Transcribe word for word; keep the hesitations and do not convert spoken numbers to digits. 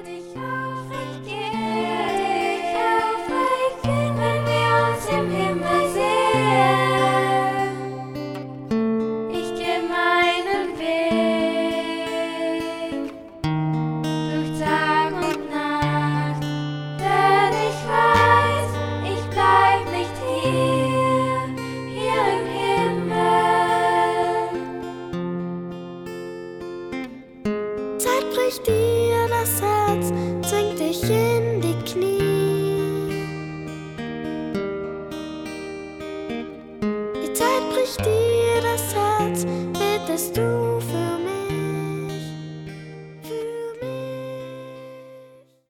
dich auf, ich geh dich auf, ich geh, wenn wir uns im Himmel sehen. Ich geh meinen Weg durch Tag und Nacht, denn ich weiß, ich bleib nicht hier, hier im Himmel. Zeit bricht dir das Herz, zwingt dich in die Knie. Die Zeit bricht dir das Herz, bittest du